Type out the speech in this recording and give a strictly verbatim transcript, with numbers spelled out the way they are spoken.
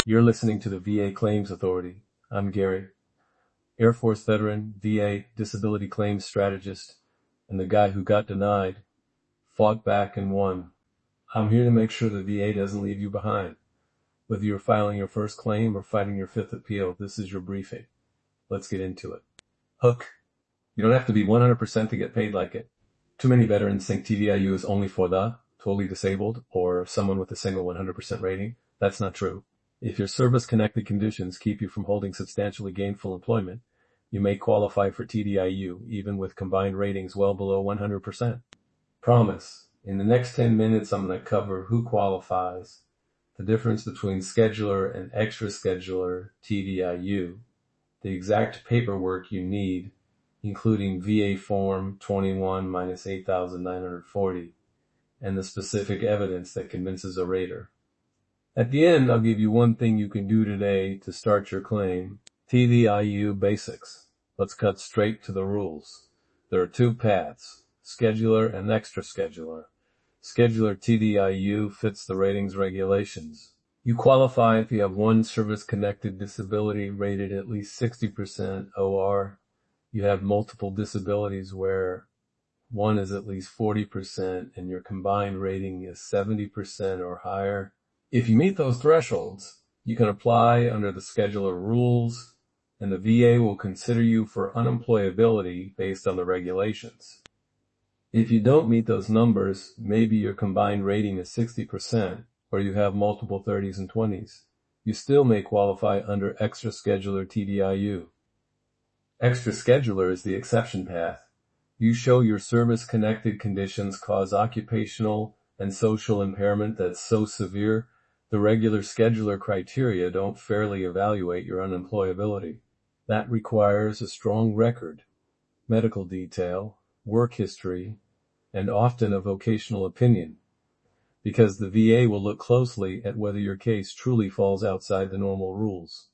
You're listening to the V A Claims Authority. I'm Gary, Air Force veteran, V A disability claims strategist, and the guy who got denied, fought back and won. I'm here to make sure the V A doesn't leave you behind. Whether you're filing your first claim or fighting your fifth appeal, this is your briefing. Let's get into it. Hook. You don't have to be one hundred percent to get paid like it. Too many veterans think T D I U is only for the totally disabled or someone with a single one hundred percent rating. That's not true. If your service-connected conditions keep you from holding substantially gainful employment, you may qualify for T D I U, even with combined ratings well below one hundred percent. Promise, in the next ten minutes I'm going to cover who qualifies, the difference between scheduler and extra scheduler T D I U, the exact paperwork you need, including V A Form twenty-one minus eight thousand nine hundred forty, and the specific evidence that convinces a rater. At the end, I'll give you one thing you can do today to start your claim. T D I U basics. Let's cut straight to the rules. There are two paths, scheduler and extra scheduler. Scheduler T D I U fits the ratings regulations. You qualify if you have one service-connected disability rated at least sixty percent O R. You have multiple disabilities where one is at least forty percent and your combined rating is seventy percent or higher. If you meet those thresholds, you can apply under the scheduler rules, and the V A will consider you for unemployability based on the regulations. If you don't meet those numbers, maybe your combined rating is sixty percent, or you have multiple thirties and twenties. You still may qualify under extra scheduler T D I U. Extra scheduler is the exception path. You show your service-connected conditions cause occupational and social impairment that's so severe the regular scheduler criteria don't fairly evaluate your unemployability. That requires a strong record, medical detail, work history, and often a vocational opinion, because the V A will look closely at whether your case truly falls outside the normal rules.